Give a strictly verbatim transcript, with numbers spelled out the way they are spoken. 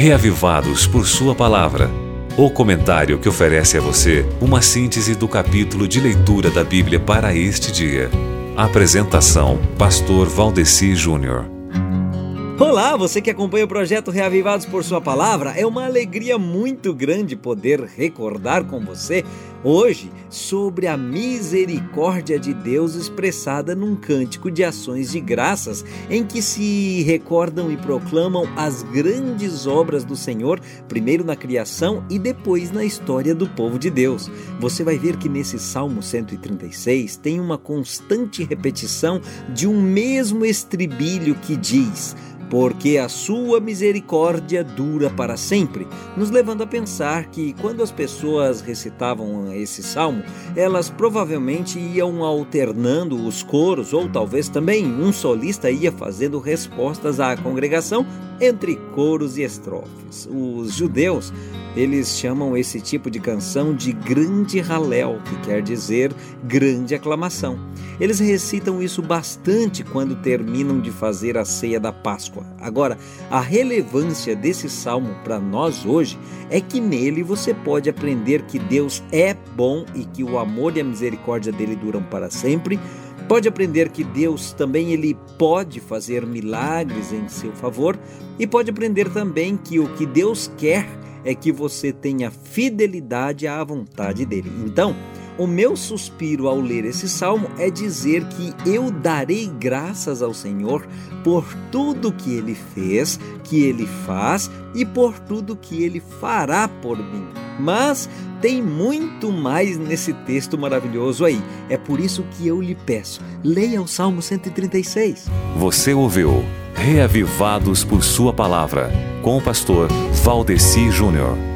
Reavivados por Sua Palavra. O comentário que oferece a você uma síntese do capítulo de leitura da Bíblia para este dia. Apresentação: Pastor Valdeci Júnior. Olá, você que acompanha o projeto Reavivados por Sua Palavra. É uma alegria muito grande poder recordar com você hoje sobre a misericórdia de Deus expressada num cântico de ações de graças, em que se recordam e proclamam as grandes obras do Senhor, primeiro na criação e depois na história do povo de Deus. Você vai ver que nesse Salmo cento e trinta e seis tem uma constante repetição de um mesmo estribilho que diz: porque a sua misericórdia dura para sempre, nos levando a pensar que quando as pessoas recitavam esse salmo, elas provavelmente iam alternando os coros, ou talvez também um solista ia fazendo respostas à congregação entre coros e estrofes. Os judeus, eles chamam esse tipo de canção de grande Halel, que quer dizer grande aclamação. Eles recitam isso bastante quando terminam de fazer a ceia da Páscoa. Agora, a relevância desse salmo para nós hoje é que nele você pode aprender que Deus é bom e que o amor e a misericórdia dele duram para sempre. Pode aprender que Deus também ele pode fazer milagres em seu favor, e pode aprender também que o que Deus quer é que você tenha fidelidade à vontade dele. Então, o meu suspiro ao ler esse salmo é dizer que eu darei graças ao Senhor por tudo que Ele fez, que Ele faz e por tudo que Ele fará por mim. Mas tem muito mais nesse texto maravilhoso aí. É por isso que eu lhe peço, leia o Salmo cento e trinta e seis. Você ouviu Reavivados por Sua Palavra, com o pastor Valdeci Júnior.